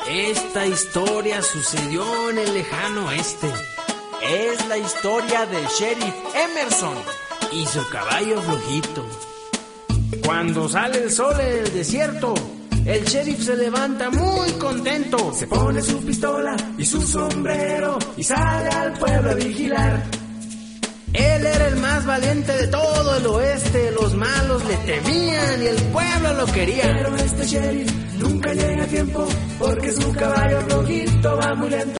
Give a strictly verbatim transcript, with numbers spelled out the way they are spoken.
Esta historia sucedió en el lejano oeste. Es la historia del sheriff Emerson y su caballo flojito. Cuando sale el sol en el desierto, el sheriff se levanta muy contento. Se pone su pistola y su sombrero y sale al pueblo a vigilar. Él era el más valiente de todo el oeste. Los malos le temían y el pueblo lo quería. Pero este sheriff nunca llega a tiempo porque su caballo flojito va muy lento.